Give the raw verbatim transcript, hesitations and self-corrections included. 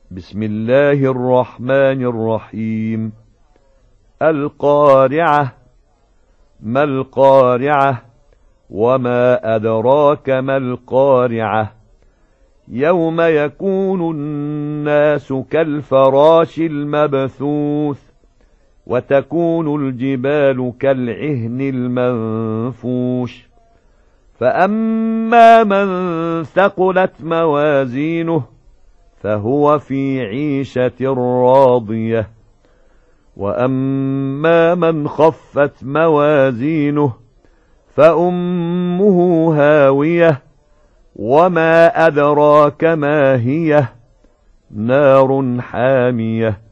بسم الله الرحمن الرحيم. القارعة. ما القارعة؟ وما أدراك ما القارعة؟ يوم يكون الناس كالفراش المبثوث وتكون الجبال كالعهن المنفوش. فأما من ثقلت موازينه فهو في عيشة راضية، وأما من خفت موازينه فأمه هاوية، وما أدراك ما هي؟ نار حامية.